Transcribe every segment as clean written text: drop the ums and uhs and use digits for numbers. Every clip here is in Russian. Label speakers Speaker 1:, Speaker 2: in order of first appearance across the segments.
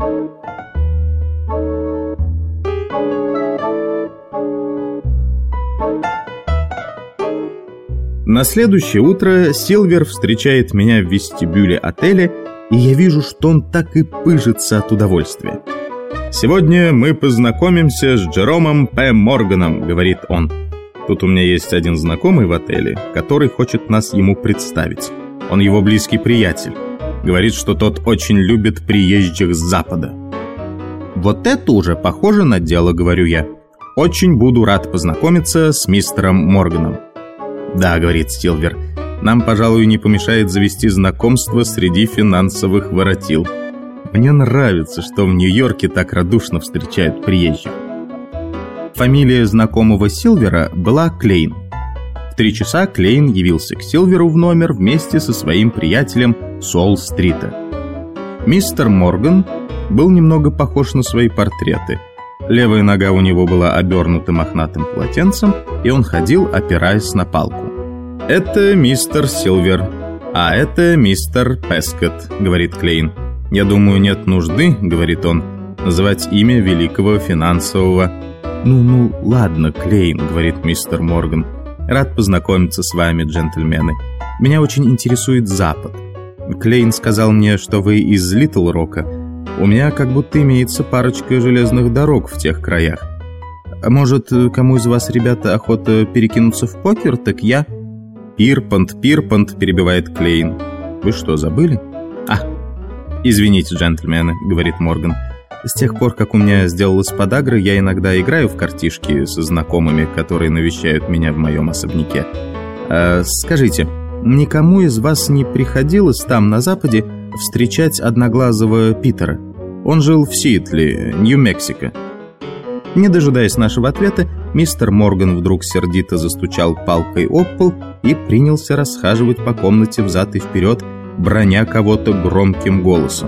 Speaker 1: На следующее утро Силвер встречает меня в вестибюле отеля, и я вижу, что он так и пыжится от удовольствия. «Сегодня мы познакомимся с Джеромом П. Морганом», — говорит он. «Тут у меня есть один знакомый в отеле, который хочет нас ему представить. Он его близкий приятель. Говорит, что тот очень любит приезжих с Запада». «Вот это уже похоже на дело», — говорю я. «Очень буду рад познакомиться с мистером Морганом». «Да», — говорит Силвер, — «нам, пожалуй, не помешает завести знакомство среди финансовых воротил. Мне нравится, что в Нью-Йорке так радушно встречают приезжих». Фамилия знакомого Силвера была Клейн. В 3 часа Клейн явился к Силверу в номер вместе со своим приятелем с Уолл-стрита. Мистер Морган был немного похож на свои портреты. Левая нога у него была обернута мохнатым полотенцем, и он ходил, опираясь на палку. «Это мистер Силвер, а это мистер Пескотт», — говорит Клейн. «Я думаю, нет нужды», — говорит он, — «называть имя великого финансового». «Ну, ладно, Клейн», — говорит мистер Морган. «Рад познакомиться с вами, джентльмены. Меня очень интересует Запад. Клейн сказал мне, что вы из Литл-Рока. У меня как будто имеется парочка железных дорог в тех краях. Может, кому из вас, ребята, охота перекинуться в покер, так я...» «Пирпант», — перебивает Клейн. «Вы что, забыли?» «Извините, джентльмены», — говорит Морган. «С тех пор, как у меня сделалась подагра, я иногда играю в картишки со знакомыми, которые навещают меня в моем особняке. Скажите, никому из вас не приходилось там, на Западе, встречать одноглазого Питера? Он жил в Сиэтле, Нью-Мексико». Не дожидаясь нашего ответа, мистер Морган вдруг сердито застучал палкой об пол и принялся расхаживать по комнате взад и вперед, броня кого-то громким голосом.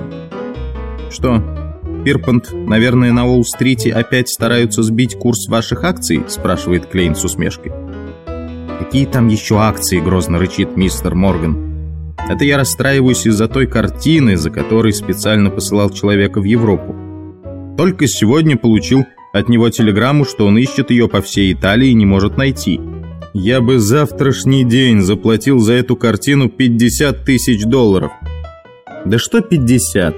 Speaker 1: «Что, Пирпант, наверное, на Уолл-стрите опять стараются сбить курс ваших акций?» — спрашивает Клейн с усмешкой. «Какие там еще акции?» — грозно рычит мистер Морган. «Это я расстраиваюсь из-за той картины, за которой специально посылал человека в Европу. Только сегодня получил от него телеграмму, что он ищет ее по всей Италии и не может найти. Я бы завтрашний день заплатил за эту картину $50 000. «Да что 50?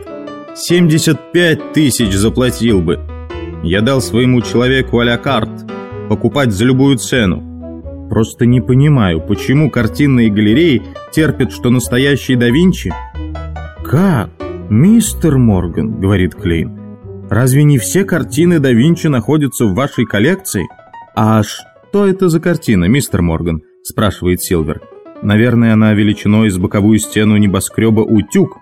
Speaker 1: 75 тысяч заплатил бы. Я дал своему человеку а-ля карт, покупать за любую цену. Просто не понимаю, почему картинные галереи терпят, что настоящий да Винчи...» «Как? Мистер Морган», — говорит Клейн, — «разве не все картины да Винчи находятся в вашей коллекции?» «А что это за картина, мистер Морган?» — спрашивает Силвер. «Наверное, она величиной с боковую стену небоскреба «Утюг».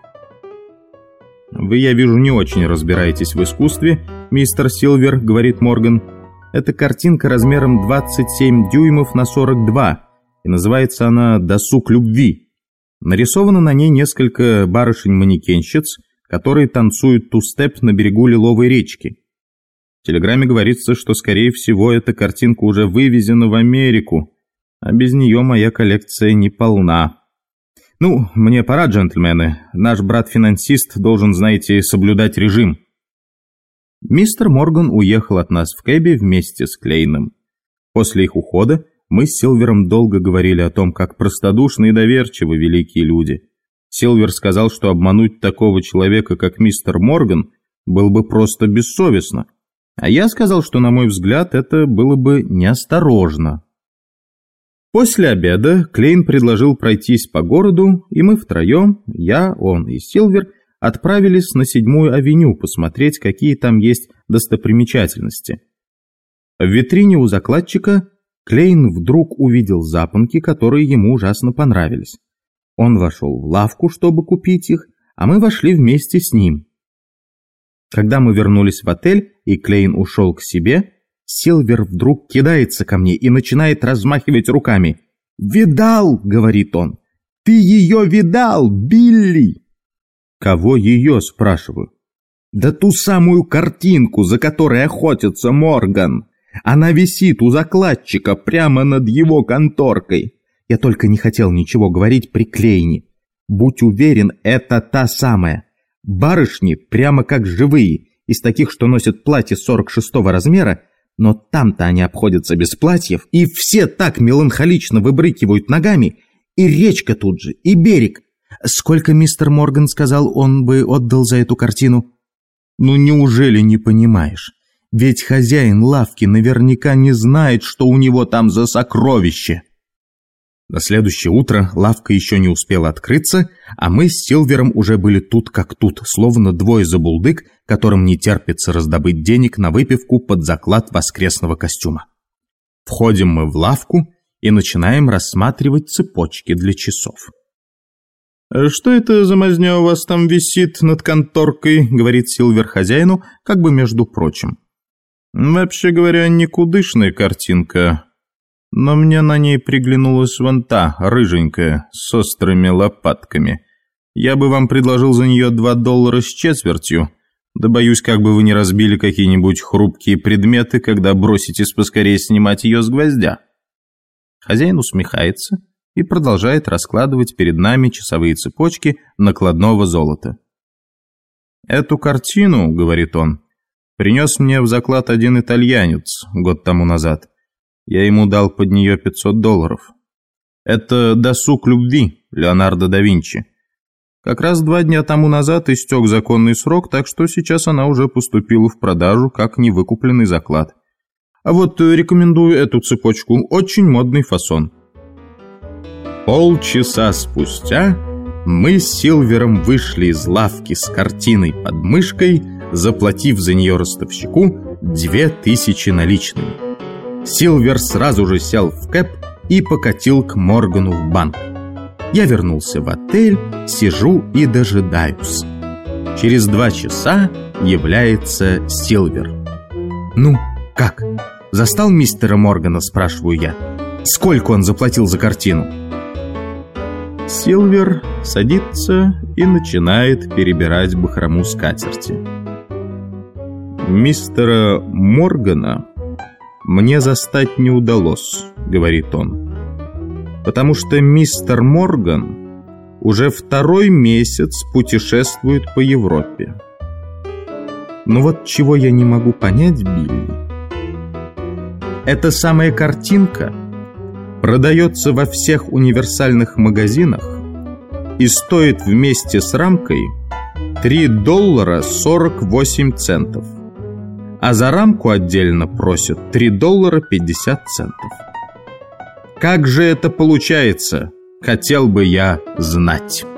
Speaker 1: «Вы, я вижу, не очень разбираетесь в искусстве, мистер Силвер», — говорит Морган. «Это картинка размером 27 дюймов на 42, и называется она «Досуг любви». Нарисовано на ней несколько барышень-манекенщиц, которые танцуют ту-степ на берегу Лиловой речки. В телеграмме говорится, что, скорее всего, эта картинка уже вывезена в Америку, а без нее моя коллекция не полна. Ну, мне пора, джентльмены. Наш брат-финансист должен, знаете, соблюдать режим». Мистер Морган уехал от нас в кэбе вместе с Клейном. После их ухода мы с Силвером долго говорили о том, как простодушны и доверчивы великие люди. Силвер сказал, что обмануть такого человека, как мистер Морган, было бы просто бессовестно. А я сказал, что, на мой взгляд, это было бы неосторожно. После обеда Клейн предложил пройтись по городу, и мы втроем, я, он и Силвер, отправились на 7-ю авеню посмотреть, какие там есть достопримечательности. В витрине у закладчика Клейн вдруг увидел запонки, которые ему ужасно понравились. Он вошел в лавку, чтобы купить их, а мы вошли вместе с ним. Когда мы вернулись в отель, и Клейн ушел к себе, Силвер вдруг кидается ко мне и начинает размахивать руками. «Видал?» — говорит он. «Ты ее видал, Билли?» «Кого ее?» — спрашиваю. «Да ту самую картинку, за которой охотится Морган. Она висит у закладчика прямо над его конторкой. Я только не хотел ничего говорить при Клейне. Будь уверен, это та самая. Барышни прямо как живые, из таких, что носят платье 46-го размера, но там-то они обходятся без платьев, и все так меланхолично выбрыкивают ногами, и речка тут же, и берег. Сколько мистер Морган сказал, он бы отдал за эту картину? Ну неужели не понимаешь? Ведь хозяин лавки наверняка не знает, что у него там за сокровище. На следующее утро лавка еще не успела открыться, а мы с Силвером уже были тут как тут, словно двое забулдык, которым не терпится раздобыть денег на выпивку под заклад воскресного костюма. Входим мы в лавку и начинаем рассматривать цепочки для часов. «Что это за мазня у вас там висит над конторкой?» — говорит Силвер хозяину, как бы между прочим. «Вообще говоря, никудышная картинка, но мне на ней приглянулась вон та, рыженькая, с острыми лопатками. Я бы вам предложил за нее $2 с четвертью, да боюсь, как бы вы не разбили какие-нибудь хрупкие предметы, когда броситесь поскорее снимать ее с гвоздя». Хозяин усмехается и продолжает раскладывать перед нами часовые цепочки накладного золота. «Эту картину, — говорит он, — принес мне в заклад один итальянец год тому назад. Я ему дал под нее $500. Это «Досуг любви» Леонардо да Винчи. Как раз 2 дня тому назад истек законный срок, так что сейчас она уже поступила в продажу как невыкупленный заклад. А вот рекомендую эту цепочку, очень модный фасон». Полчаса спустя мы с Силвером вышли из лавки с картиной под мышкой, заплатив за нее ростовщику 2000 наличными. Силвер сразу же сел в кэб и покатил к Моргану в банк. Я вернулся в отель, сижу и дожидаюсь. Через 2 часа является Силвер. «Ну, как? Застал мистера Моргана?» – спрашиваю я. «Сколько он заплатил за картину?» Силвер садится и начинает перебирать бахрому скатерти. «Мистера Моргана мне застать не удалось», — говорит он, «потому что мистер Морган уже 2-й месяц путешествует по Европе. Но вот чего я не могу понять, Билли, эта самая картинка продается во всех универсальных магазинах и стоит вместе с рамкой $3.48, а за рамку отдельно просят $3.50. Как же это получается, хотел бы я знать».